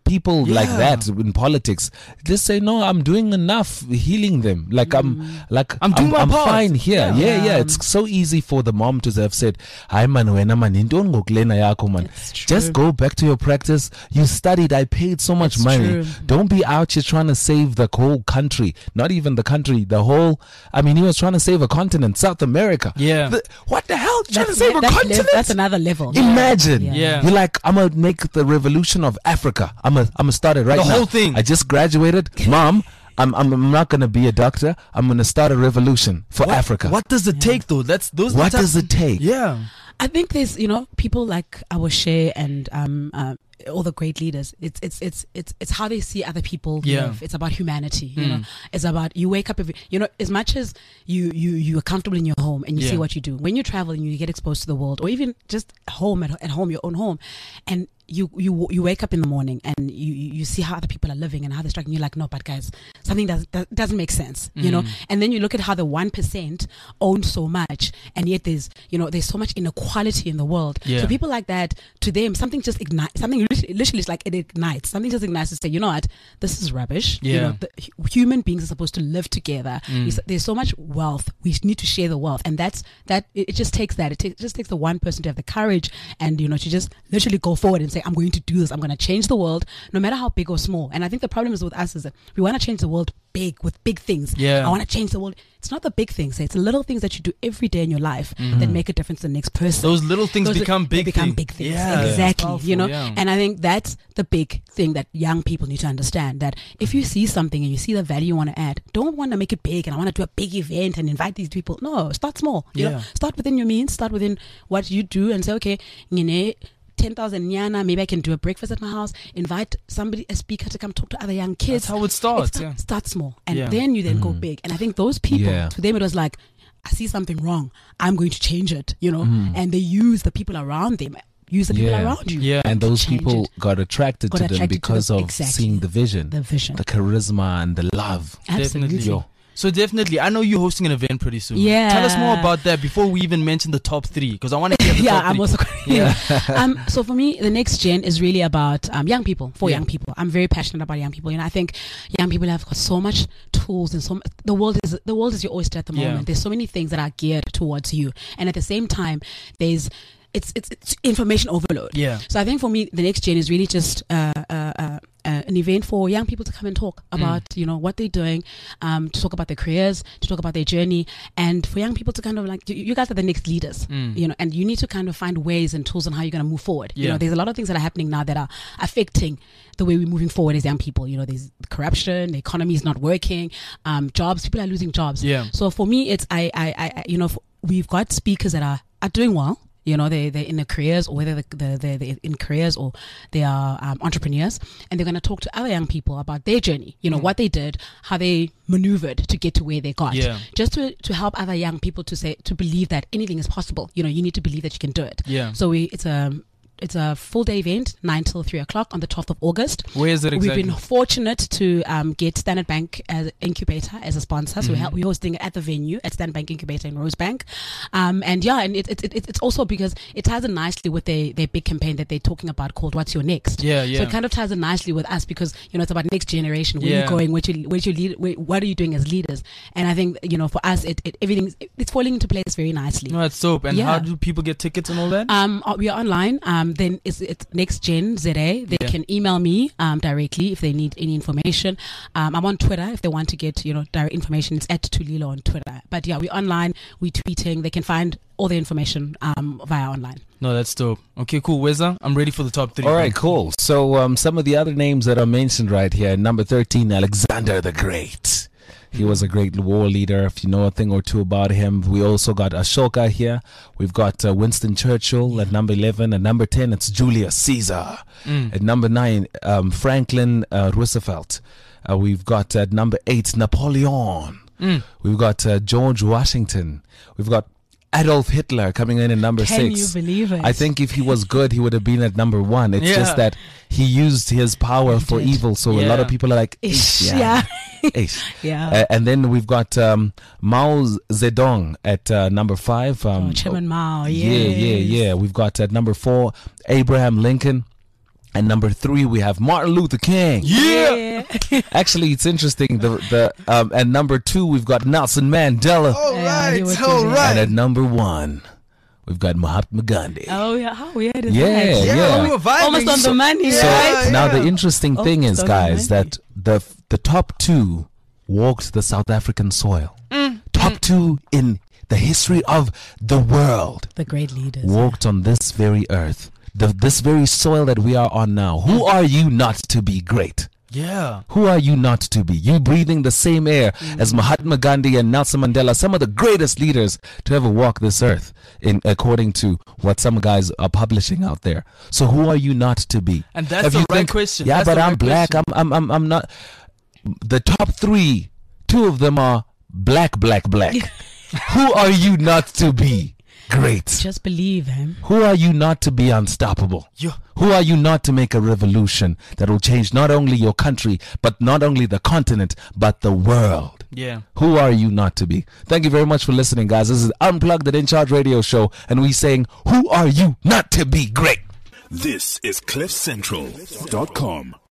people like that in politics. Just say, no, I'm doing enough healing them. Like I'm doing my part. fine here. Yeah. It's so easy for the mom to have said, "Hi man, wena man, don't go klena yako man. Just go back to your practice. You studied. I paid so much money. True. Don't be out here trying to save the whole country. Not even the country. The whole. I mean, he was trying to save a continent, South America. Yeah. What the hell? Trying to save a continent? That's another level. Imagine. Yeah. You're like, I'm gonna make the revolution of Africa. I'm gonna start it right now. The whole thing. I just graduated, Mom. I'm not gonna be a doctor. I'm gonna start a revolution for Africa. What does it take though? What does it take? Yeah. I think there's, people like our Shea and all the great leaders. It's how they see other people live. It's about humanity. You know, it's about you wake up as much as you are comfortable in your home and you see what you do. When you travel and you get exposed to the world, or even just home at home, your own home, and you wake up in the morning and you see how other people are living and how they're struggling. You're like, no, but guys, something doesn't make sense, you know. And then you look at how the 1% own so much, and yet there's so much inequality in the world. So people like that, to them, something just ignites. Something literally is like it ignites. Something just ignites to say, you know what, this is rubbish. You know, human beings are supposed to live together. There's so much wealth. We need to share the wealth, and it just takes that. It just takes the 1% to have the courage and to just literally go forward and say, I'm going to do this. I'm going to change the world, no matter how big or small. And I think the problem is with us is that we want to change the world big, with big things. I want to change the world. It's not the big things. It's the little things that you do every day in your life that make a difference to the next person. Those little things become big things. Big things. Yeah, exactly. powerful, And I think that's the big thing that young people need to understand, that if you see something and you see the value you want to add, don't want to make it big and I want to do a big event and invite these people. No, start small. You know, start within your means, start within what you do, and say, okay, 10,000 nyana, maybe I can do a breakfast at my house, invite a speaker to come talk to other young kids. That's how it starts. Start small, and then you then go big. And I think those people, to them it was like, I see something wrong, I'm going to change it, and they use the people around them. Use the people around you. And those people got attracted to them because of seeing the vision, the charisma and the love. Absolutely. Definitely. So definitely, I know you're hosting an event pretty soon. Yeah. Tell us more about that before we even mention the top 3, because I want to hear the top 3. I'm also so for me, the next gen is really about young people, young people. I'm very passionate about young people. I think young people have got so much tools and the world is your oyster at the moment. There's so many things that are geared towards you, and at the same time, it's information overload. So I think for me, the next gen is really just an event for young people to come and talk about what they're doing, to talk about their careers, to talk about their journey, and for young people to kind of like, you guys are the next leaders, and you need to kind of find ways and tools on how you're going to move forward. There's a lot of things that are happening now that are affecting the way we're moving forward as young people. There's corruption, the economy is not working, jobs, people are losing jobs. So for me, it's we've got speakers that are doing well. They're in their careers, or whether they're in careers or they are entrepreneurs, and they're going to talk to other young people about their journey, what they did, how they maneuvered to get to where they got, just to help other young people to believe that anything is possible. You need to believe that you can do it. So it's a full day event, 9 till 3 o'clock on the 12th of August. Where is it exactly? We've been fortunate to get Standard Bank as Incubator as a sponsor. So we're hosting it at the venue at Standard Bank Incubator in Rosebank. And it's also because it ties in nicely with their big campaign that they're talking about called What's Your Next? So it kind of ties in nicely with us because, it's about next generation. Where you're going, what are you doing as leaders? And I think, for us, it's falling into place very nicely. No, that's dope. And how do people get tickets and all that? We are online. Then it's Next Gen ZA. They can email me directly if they need any information. I'm on Twitter if they want to get direct information. It's @Tulilo on Twitter. But we're online, we're tweeting. They can find all the information via online. No, that's dope. Okay, cool. Weza, I'm ready for the top 3. All right, cool. So some of the other names that are mentioned right here. Number 13, Alexander the Great. He was a great war leader. If you know a thing or two about him, we also got Ashoka here. We've got Winston Churchill at number 11. At number 10, it's Julius Caesar. At number 9, Franklin Roosevelt. We've got at number 8, Napoleon. We've got George Washington. We've got Adolf Hitler coming in at number 6. Can you believe it? I think if he was good, he would have been at number 1. It's just that he used his power for evil. So a lot of people are like, and then we've got Mao Zedong at number 5. Chairman Mao. Yeah. We've got at number 4, Abraham Lincoln. And number 3, we have Martin Luther King. Yeah. Actually, it's interesting. And number 2, we've got Nelson Mandela. And at number 1, we've got Mahatma Gandhi. Oh yeah, how weird is Yeah, that? yeah. We were vibing. Almost on the money, So right? now the interesting thing is, so guys, romantic. that the top 2 walked the South African soil. Top 2 in the history of the world The great leaders. walked on this very earth, this very soil that we are on now. Who are you not to be great? Yeah. Who are you not to be? You breathing the same air as Mahatma Gandhi and Nelson Mandela, some of the greatest leaders to ever walk this earth, according to what some guys are publishing out there. So who are you not to be? And that's the right question. Yeah, That's but the I'm right black. question. I'm not. The top 3, 2 of them are black. Who are you not to be great? Just believe him. Who are you not to be unstoppable? Yeah. Who are you not to make a revolution that will change not only your country, but not only the continent, but the world? Yeah. Who are you not to be? Thank you very much for listening, guys. This is Unplugged, the In Charge Radio Show, and we saying, who are you not to be great? This is CliffCentral.com.